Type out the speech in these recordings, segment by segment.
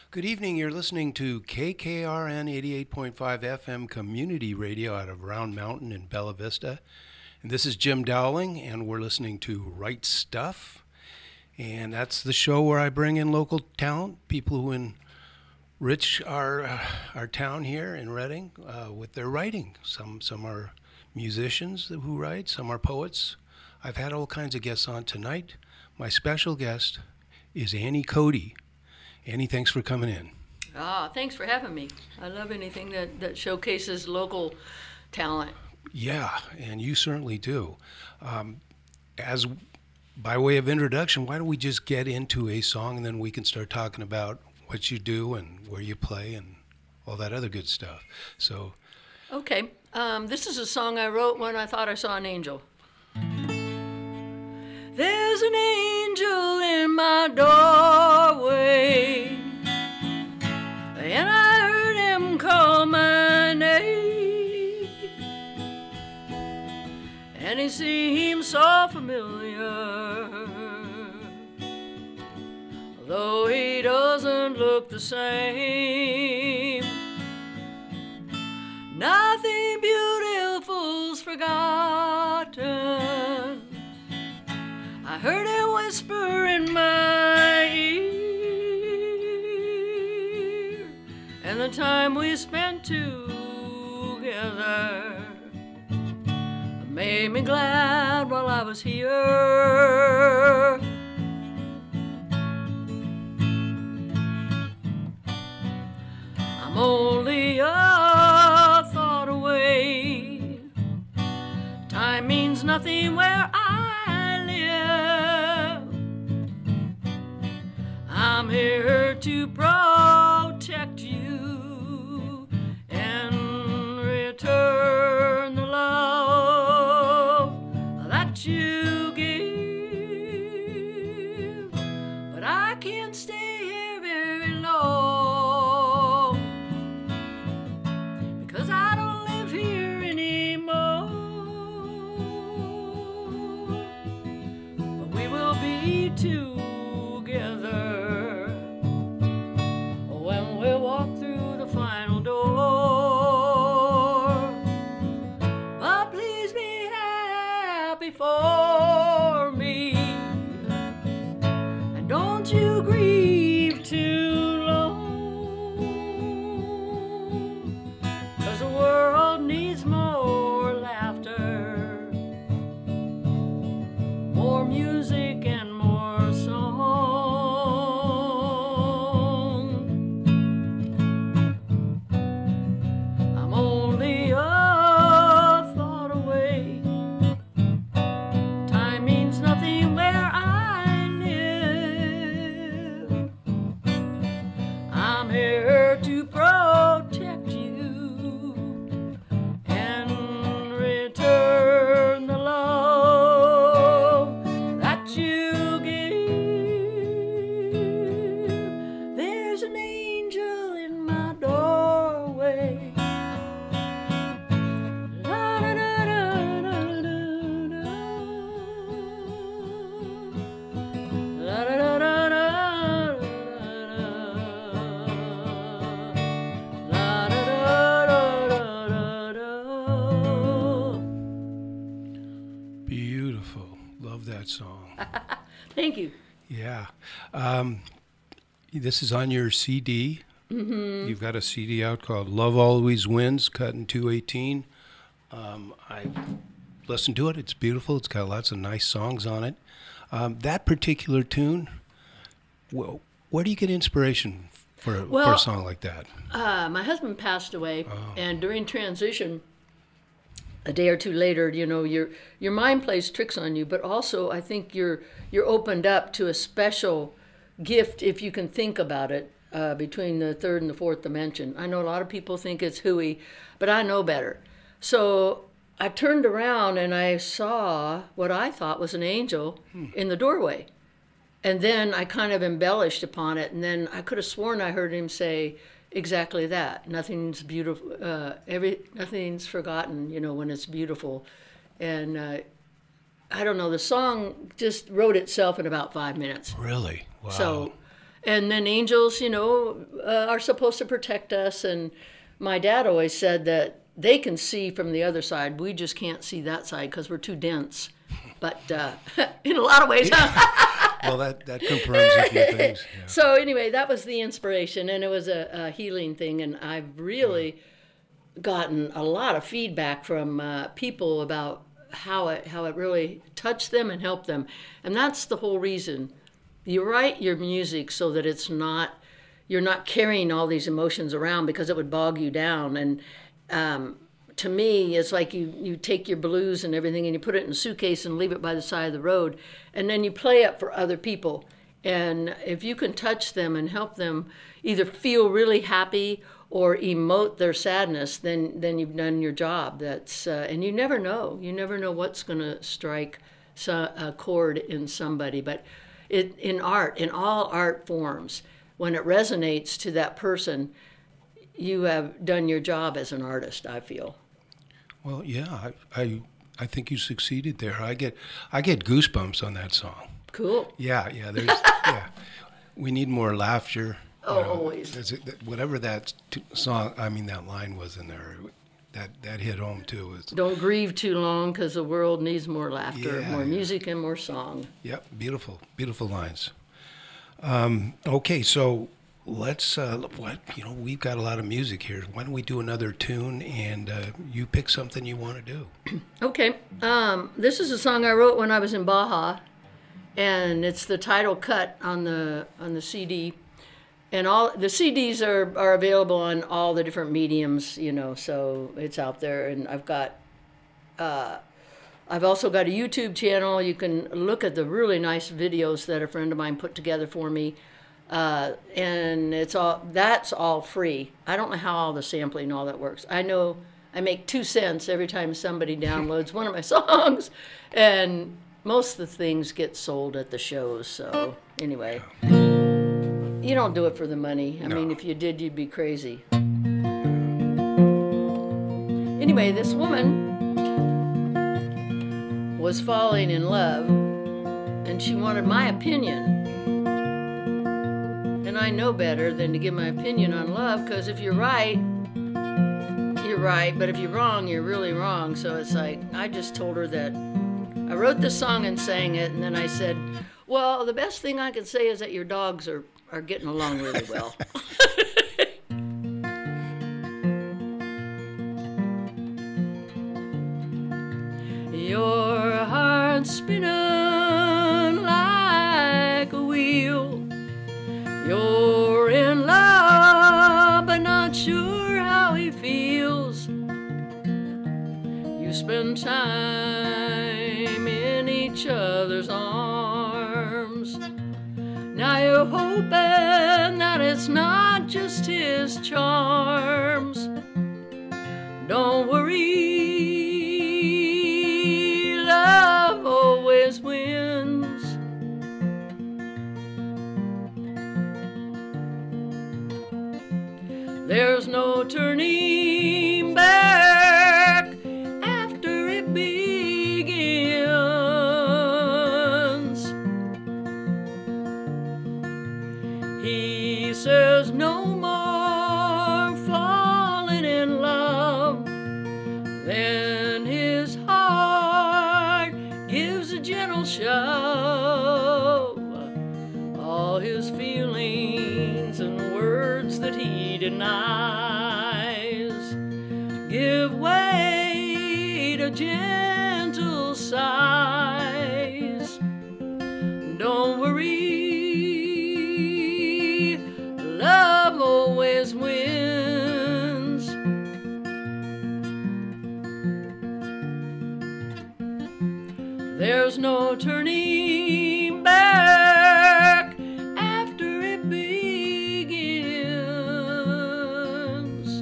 Good evening. You're listening to KKRN 88.5 FM Community Radio out of Round Mountain in Bella Vista. And this is Jim Dowling, and we're listening to Right Stuff. And that's the show where I bring in local talent, people who enrich our town here in Reading with their writing. Some are musicians who write, some are poets. I've had all kinds of guests on tonight. My special guest is Annie Cody. Annie, thanks for coming in. Thanks for having me. I love anything that showcases local talent. Yeah, and you certainly do. As by way of introduction, why don't we just get into a song and then we can start talking about what you do and where you play and all that other good stuff. So, okay, this is a song I wrote when I thought I saw an angel. There's an angel in my doorway, and I heard him call my name, and he seemed so familiar, though he doesn't look the same. Nothing beautiful's forgotten. I heard him whisper in my ear, and the time we spent together made me glad while I was here. I'm only a thought away. Time means nothing where I live. I'm here to protect you and return the love that you give. But I can't stay here very long, because I don't live here anymore. But we will be together when we walk through the final door. But please be happy for me, and don't you grieve too long, 'cause the world needs more laughter, more music and more song. I'm only a thought away. Time means nothing where I live. I'm here to protect you and return the love that you give. There's an angel in my doorway. La da da da da da da. La da da da da da da. La da da da da da da. Beautiful. Love that song. Thank you. Yeah. This is on your CD. Mm-hmm. You've got a CD out called Love Always Wins, cut in 218. I've listened to it. It's beautiful. It's got lots of nice songs on it. That particular tune, well, where do you get inspiration for a song like that? My husband passed away, and during transition, a day or two later, you know, your mind plays tricks on you, but also I think you're opened up to a special gift if you can think about it, between the third and the fourth dimension. I know a lot of people think it's hooey, but I know better. So I turned around and I saw what I thought was an angel in the doorway. And then I kind of embellished upon it, and then I could have sworn I heard him say exactly that. Nothing's beautiful, nothing's forgotten, you know, when it's beautiful. And I don't know, the song just wrote itself in about 5 minutes. Really? Wow. So, And then angels, are supposed to protect us. And my dad always said that they can see from the other side. We just can't see that side because we're too dense. But in a lot of ways, Well, that confirms a few things. Yeah. So anyway, that was the inspiration, and it was a healing thing. And I've really gotten a lot of feedback from people about how it really touched them and helped them. And that's the whole reason. You write your music so that you're not carrying all these emotions around because it would bog you down. And to me, it's like you take your blues and everything and you put it in a suitcase and leave it by the side of the road, and then you play it for other people. And if you can touch them and help them either feel really happy or emote their sadness, then you've done your job. And you never know what's going to strike a chord in somebody. But in art, in all art forms, when it resonates to that person, you have done your job as an artist, I feel. Well, yeah, I think you succeeded there. I get goosebumps on that song. Cool. Yeah. There's we need more laughter. Always. Whatever that song, that line was in there, that hit home too. Don't grieve too long because the world needs more laughter, more music, and more song. Yep, beautiful lines. Okay, so let's we've got a lot of music here. Why don't we do another tune and you pick something you want to do? Okay. This is a song I wrote when I was in Baja, and it's the title cut on the CD. And all the CDs are available on all the different mediums, so it's out there. And I've also got a YouTube channel. You can look at the really nice videos that a friend of mine put together for me. And that's all free. I don't know how all the sampling and all that works. I know I make 2 cents every time somebody downloads one of my songs, and most of the things get sold at the shows. So anyway. You don't do it for the money. I mean, if you did, you'd be crazy. Anyway, this woman was falling in love, and she wanted my opinion. And I know better than to give my opinion on love, because if you're right, you're right, but if you're wrong, you're really wrong. So it's like, I just told her that I wrote this song and sang it, and then I said, well, the best thing I can say is that your dogs are getting along really well. Your heart's spinning like a wheel. You're in love, but not sure how he feels. You spend time in each other's arms. Now you're hoping that it's not just his charms. Don't worry, love always wins. There's no turning back after it begins. He says no more falling in love. Then his heart gives a gentle shove. All his feelings and words that he denies give way to gentle sighs. Don't worry, love always wins. There's no turning back after it begins.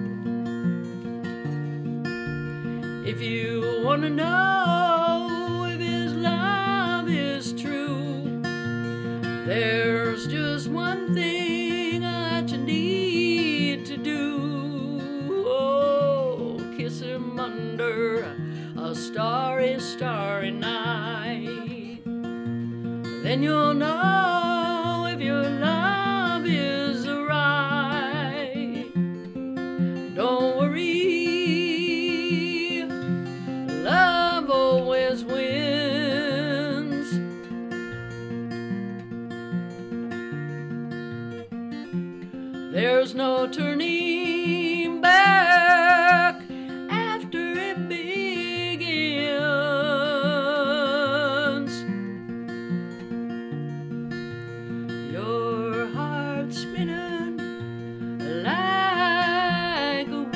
If you want to know if his love is true, there's just one thing that you need to do. Oh, kiss him under a starry, starry night. Then you'll know if your love There's no turning back after it begins. Your heart spinning like a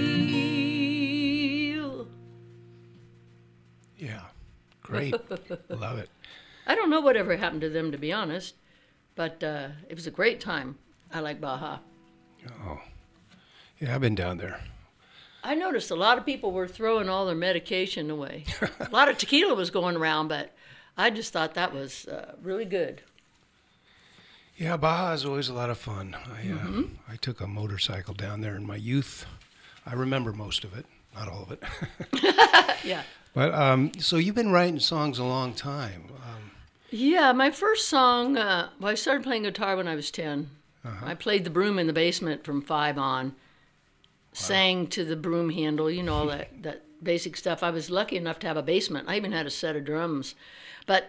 wheel. Yeah, great. Love it. I don't know whatever happened to them, to be honest, but it was a great time. I like Baja. Oh, yeah, I've been down there. I noticed a lot of people were throwing all their medication away. A lot of tequila was going around, but I just thought that was really good. Yeah, Baja is always a lot of fun. I took a motorcycle down there in my youth. I remember most of it, not all of it. Yeah. But so you've been writing songs a long time. Yeah, my first song, well, I started playing guitar when I was 10. I played the broom in the basement from 5 on, sang to the broom handle, you know, all that basic stuff. I was lucky enough to have a basement. I even had a set of drums. But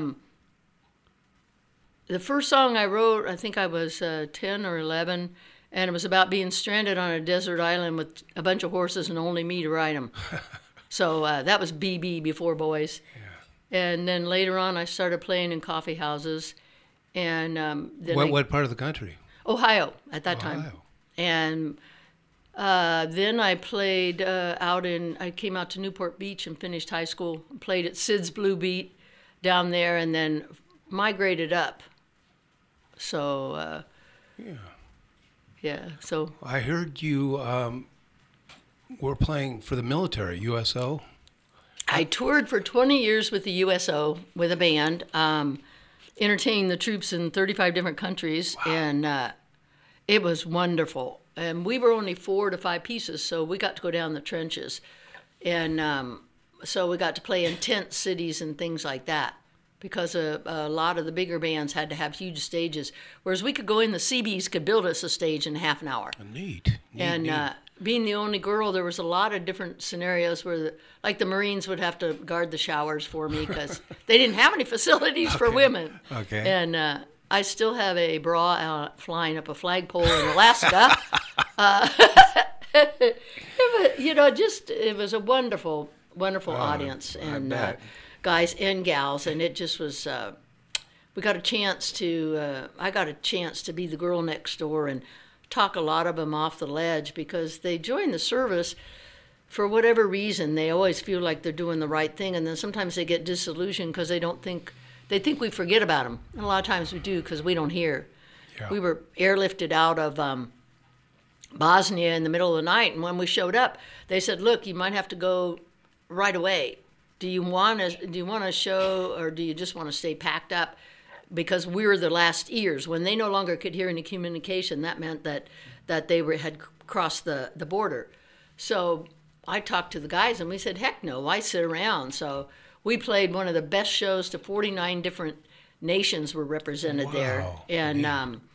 the first song I wrote, I think I was 10 or 11, and it was about being stranded on a desert island with a bunch of horses and only me to ride them. So that was BB, Before Boys. Yeah. And then later on, I started playing in coffee houses. And then what part of the country? Ohio at that time. And then I played I came out to Newport Beach and finished high school. Played at Sid's Blue Beat down there and then migrated up. So, yeah, so. I heard you were playing for the military, USO? I toured for 20 years with the USO with a band, entertaining the troops in 35 different countries, and it was wonderful. And we were only 4 to 5 pieces, so we got to go down the trenches. And so we got to play in tent cities and things like that, because a lot of the bigger bands had to have huge stages, whereas we could go in, the Seabees could build us a stage in half an hour. Neat. And being the only girl, there was a lot of different scenarios where, the Marines would have to guard the showers for me because they didn't have any facilities for women. Okay. And I still have a bra flying up a flagpole in Alaska. It was a wonderful, wonderful audience, and guys and gals, and it just was. We got a chance to. I got a chance to be the girl next door and talk a lot of them off the ledge, because they join the service for whatever reason. They always feel like they're doing the right thing, and then sometimes they get disillusioned because they think we forget about them. And a lot of times we do, because we don't hear. Yeah. We were airlifted out of Bosnia in the middle of the night, and when we showed up, they said, "Look, you might have to go right away. Do you want to show, or do you just want to stay packed up?" Because we were the last ears. When they no longer could hear any communication, that meant that they had crossed the border. So I talked to the guys, and we said, heck no, why sit around? So we played one of the best shows. To 49 different nations were represented there. And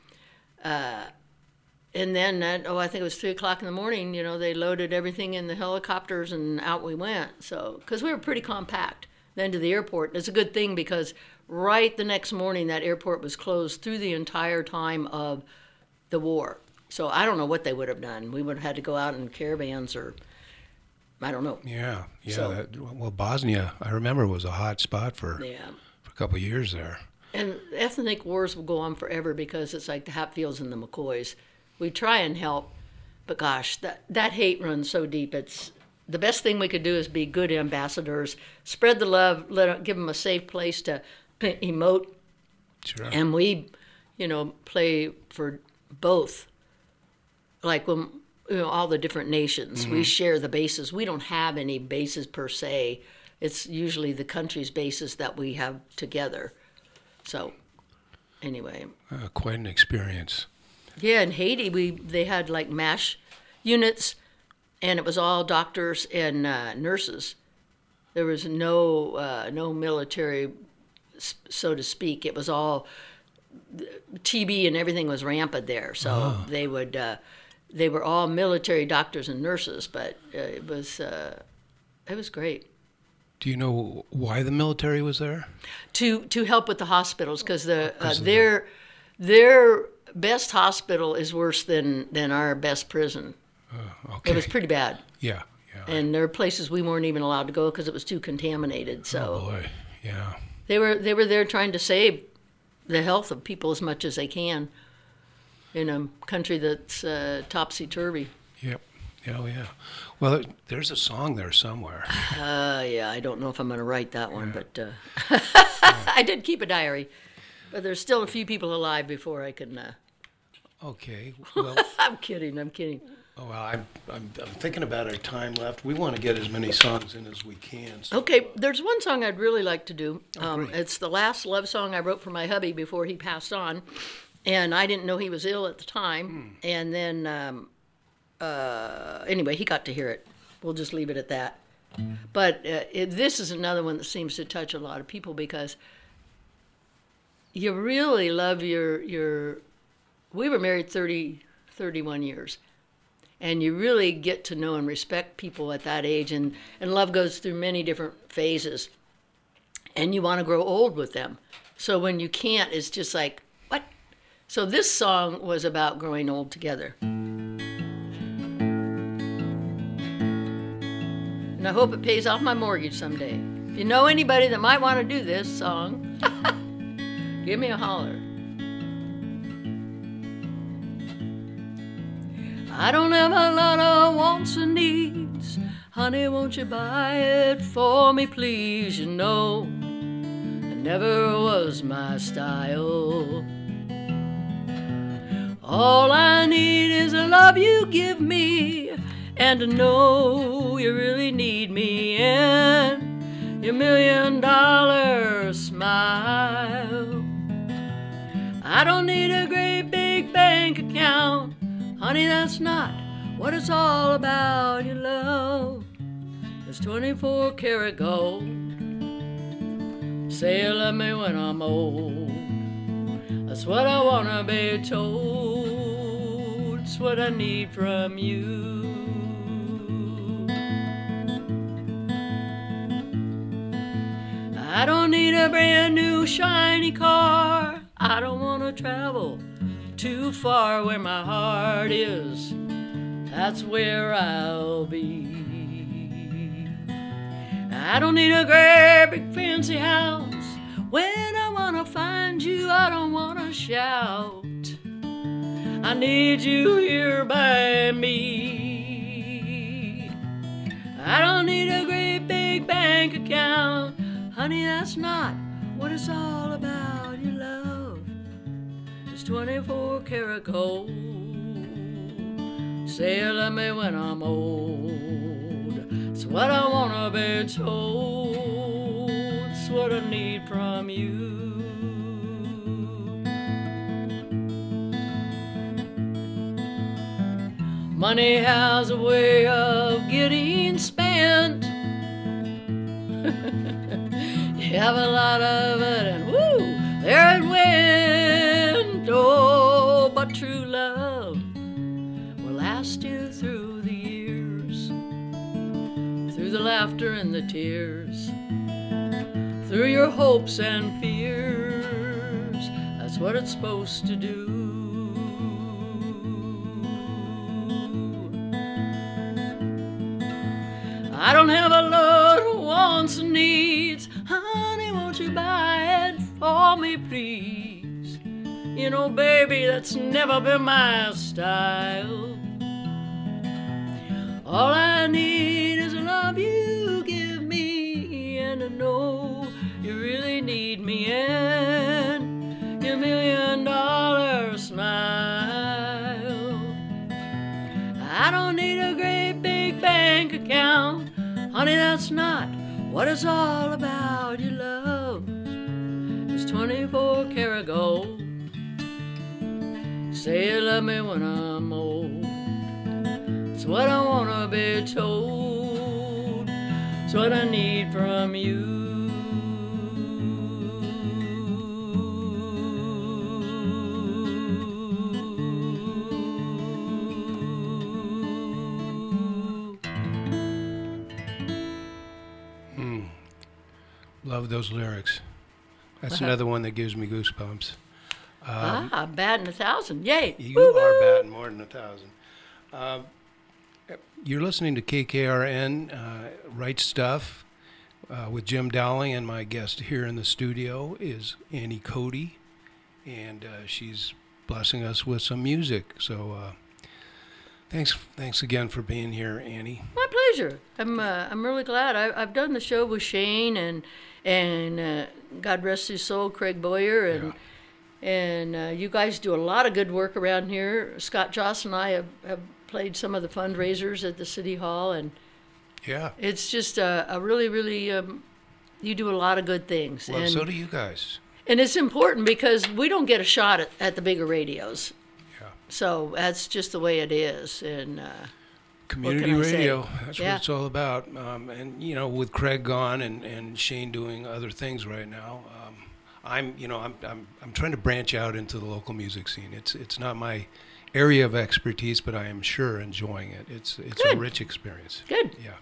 and then I think it was 3 o'clock in the morning, they loaded everything in the helicopters and out we went. So, because we were pretty compact then to the airport. And it's a good thing, because right the next morning, that airport was closed through the entire time of the war. So I don't know what they would have done. We would have had to go out in caravans, or I don't know. Yeah. So, Bosnia, I remember, was a hot spot for a couple of years there. And ethnic wars will go on forever, because it's like the Hatfields and the McCoys. We try and help, but gosh, that hate runs so deep. It's the best thing we could do is be good ambassadors, spread the love, give them a safe place to emote. Sure. And we, play for both. Like when, all the different nations, we share the bases. We don't have any bases per se. It's usually the country's bases that we have together. So, anyway. Quite an experience. Yeah, in Haiti, they had like MASH units, and it was all doctors and nurses. There was no military, so to speak. It was all TB, and everything was rampant there. So they were all military doctors and nurses, but it was great. Do you know why the military was there? To help with the hospitals, because their best hospital is worse than our best prison. Okay. It was pretty bad. Yeah. And there are places we weren't even allowed to go because it was too contaminated. So Oh boy. Yeah. they were there trying to save the health of people as much as they can in a country that's topsy-turvy. Yep. Oh yeah. Well, there's a song there somewhere. Yeah, I don't know if I'm going to write that one, but I did keep a diary. But there's still a few people alive before I can. Okay. Well. I'm kidding. Oh, well, I'm thinking about our time left. We want to get as many songs in as we can. So. Okay, there's one song I'd really like to do. Great. It's the last love song I wrote for my hubby before he passed on, and I didn't know he was ill at the time. And then, anyway, he got to hear it. We'll just leave it at that. But this is another one that seems to touch a lot of people because you really love your. We were married 31 years. And you really get to know and respect people at that age. And love goes through many different phases. And you want to grow old with them. So when you can't, it's just like, what? So this song was about growing old together. And I hope it pays off my mortgage someday. If you know anybody that might want to do this song, give me a holler. I don't have a lot of wants and needs. Honey, won't you buy it for me, please? You know, it never was my style. All I need is the love you give me and to know you really need me and your $1 million smile. I don't need a great big bank account. Honey, that's not what it's all about. Your love is 24 karat gold. Say you love me when I'm old. That's what I wanna be told. It's what I need from you. I don't need a brand new shiny car. I don't wanna travel too far. Where my heart is, that's where I'll be. I don't need a great big fancy house. When I wanna find you, I don't wanna shout. I need you here by me. I don't need a great big bank account. Honey, that's not what it's all about. Your love 24 karat gold. Say you love me when I'm old. It's what I wanna be told. It's what I need from you. Money has a way of getting spent. You have a lot of it and woo, there it went. Oh, but true love will last you through the years, through the laughter and the tears, through your hopes and fears. That's what it's supposed to do. I don't have a lot of wants and needs. Honey, won't you buy it for me, please? You know, baby, that's never been my style. All I need is the love you give me and to know you really need me and your $1 million smile. I don't need a great big bank account. Honey, that's not what it's all about. Your love is 24 karat gold. Say you love me when I'm old. It's what I wanna be told. It's what I need from you. Love those lyrics. That's another one that gives me goosebumps. Batting 1,000. Yay. You Woo-hoo. are batting more than 1,000. You're listening to KKRN, Right Stuff, with Jim Dowling, and my guest here in the studio is Annie Cody, and she's blessing us with some music. So thanks again for being here, Annie. My pleasure. I'm really glad. I've done the show with Shane and God rest his soul, Craig Boyer, and you guys do a lot of good work around here. Scott Joss and I have played some of the fundraisers at the City Hall, and it's just a really, really, you do a lot of good things. Well, and so do you guys. And it's important because we don't get a shot at the bigger radios. Yeah. So that's just the way it is. And community radio, that's what it's all about. And, you know, with Craig gone and Shane doing other things right now, I'm trying to branch out into the local music scene. It's not my area of expertise, but I am sure enjoying it. It's a rich experience. Good. Yeah.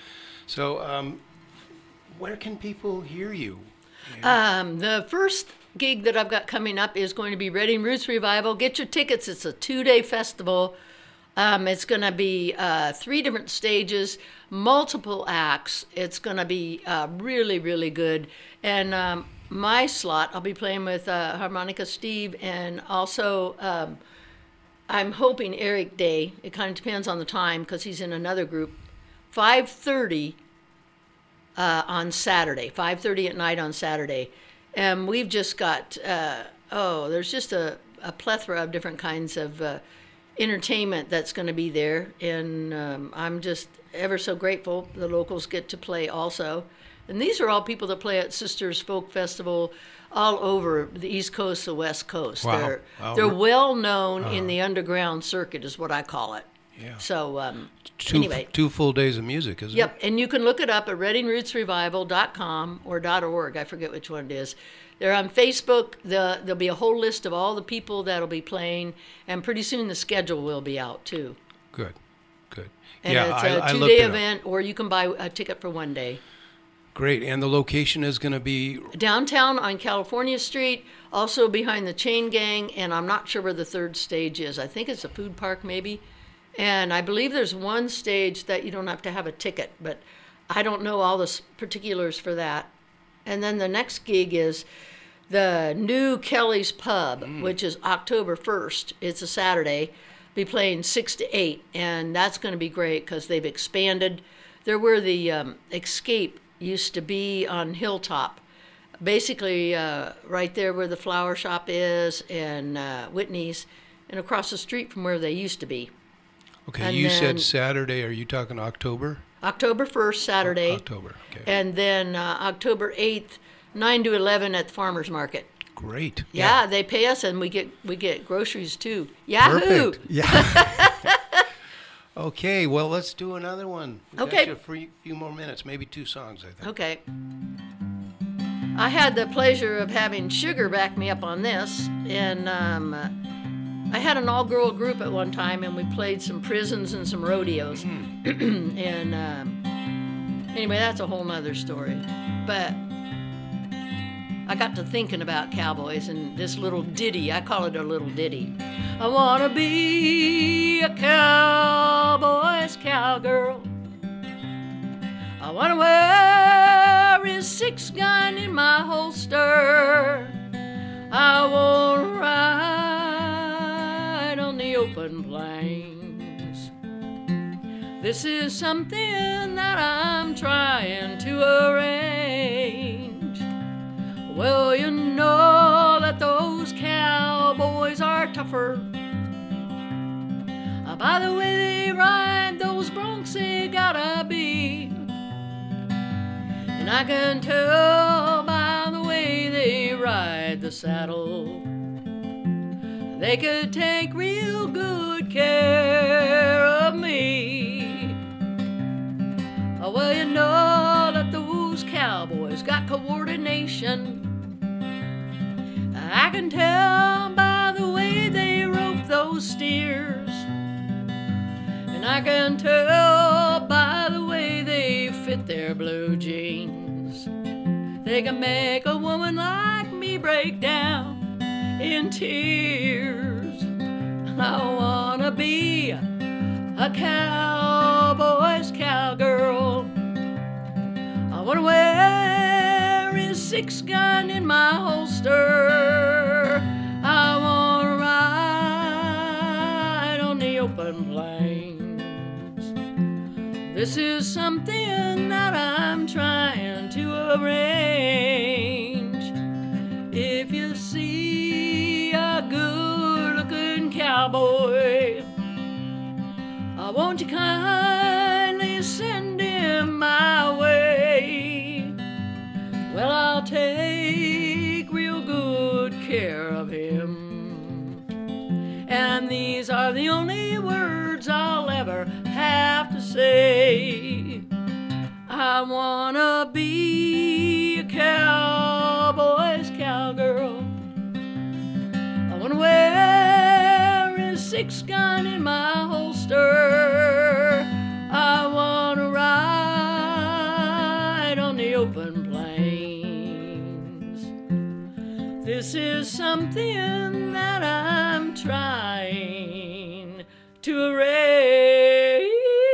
So, where can people hear you? The first gig that I've got coming up is going to be Reading Roots Revival. Get your tickets. It's a 2-day festival. It's going to be 3 different stages, multiple acts. It's going to be really, really good. And my slot, I'll be playing with Harmonica Steve, and also I'm hoping Eric Day. It kind of depends on the time because he's in another group. 5:30 on Saturday, 5:30 at night on Saturday. And we've just got, there's just a plethora of different kinds of entertainment that's going to be there. And I'm just ever so grateful the locals get to play also. And these are all people that play at Sisters Folk Festival all over the East Coast, the West Coast. Wow. They're well known in the underground circuit is what I call it. Yeah. So Anyway. 2 full days of music, isn't it? Yep, and you can look it up at readingrootsrevival.com or .org. I forget which one it is. They're on Facebook. There'll be a whole list of all the people that'll be playing, and pretty soon the schedule will be out too. Good. And yeah, it's I a looked 2-day it up. event, or you can buy a ticket for 1 day. Great, and the location is going to be Downtown on California Street, also behind the Chain Gang, and I'm not sure where the third stage is. I think it's a food park maybe. And I believe there's one stage that you don't have to have a ticket, but I don't know all the particulars for that. And then the next gig is the new Kelly's Pub, which is October 1st. It's a Saturday. Be playing 6 to 8, and that's going to be great because they've expanded. They're where the Escape used to be on Hilltop, basically right there where the flower shop is and Whitney's, and across the street from where they used to be. Okay, and you then, said Saturday. Are you talking October? October 1st, Saturday. October, okay. And then October 8th, 9 to 11 at the farmer's market. Great. Yeah, they pay us, and we get groceries too. Yahoo! Perfect. Yeah. Okay, well, let's do another one. We've got you a few more minutes, maybe 2 songs, I think. Okay. I had the pleasure of having Sugar back me up on this, and I had an all-girl group at one time, and we played some prisons and some rodeos. And anyway, that's a whole nother story. But I got to thinking about cowboys and this little ditty. I call it a little ditty. I want to be a cowboy's cowgirl. I want to wear his 6-gun in my holster. I won't ride on the open plains. This is something that I'm trying to arrange. Well, you know that those cowboys are tougher. By the way they ride those broncs, they gotta be. And I can tell by the way they ride the saddle, they could take real good care of me. Well, you know that those cowboys got coordination. I can tell by the way they rope those steers. And I can tell by the way they fit their blue jeans. They can make a woman like me break down in tears. I wanna be a cowboy's cowgirl. I wanna wear his 6-gun in my holster. I wanna ride on the open plains. This is something that I'm trying to arrange. If you see a good-looking cowboy, won't you kindly send him my way? Well, I'll take real good care of him. And these are the only words I'll ever have to say. I wanna be a cowboy's cowgirl. I wanna wear his 6-gun in my holster. I wanna ride on the open plains. This is something that I'm trying to arrange.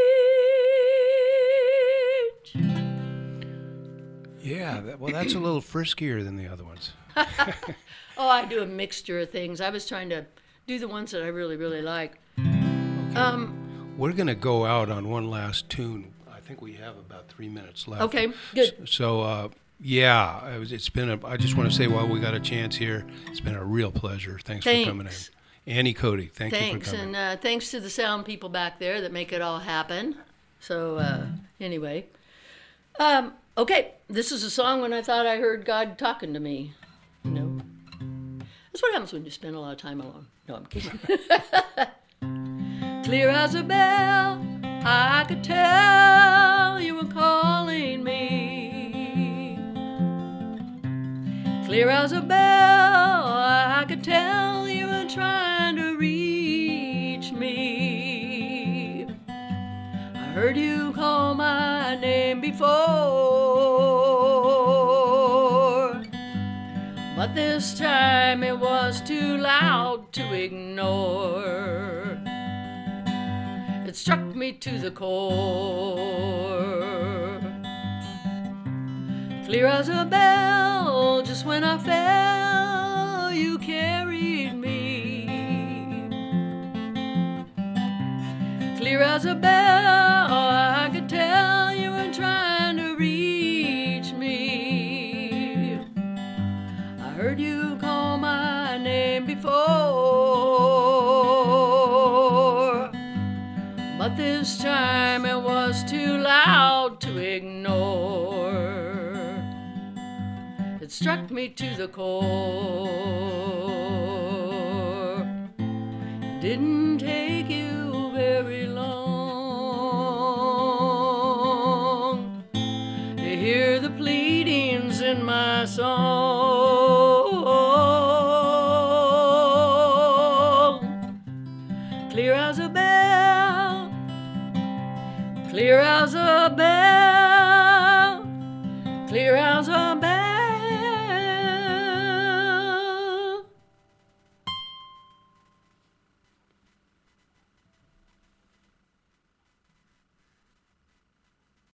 Yeah, well, that's a little friskier than the other ones. Oh, I do a mixture of things. I was trying to do the ones that I really, really like. Okay. We're going to go out on one last tune. I think we have about 3 minutes left. Okay, good. So yeah, it's been I just want to say while we got a chance here, it's been a real pleasure. Thanks. For coming in. Annie Cody, thank you for coming. And thanks to the sound people back there that make it all happen. So anyway, okay, this is a song when I thought I heard God talking to me. You know, that's what happens when you spend a lot of time alone. No, I'm kidding. Clear as a bell, I could tell you were calling me. Clear as a bell, I could tell you were trying to reach me. I heard you call my name before, but this time it was too loud to ignore. It struck me to the core. Clear as a bell, just when I fell, you carried me. Clear as a bell, I could tell you were trying to reach me. I heard you call my name before, but this time it was too loud to ignore. It struck me to the core. It didn't take you very long to hear the pleadings in my song. Clear as a bell, clear as a bell.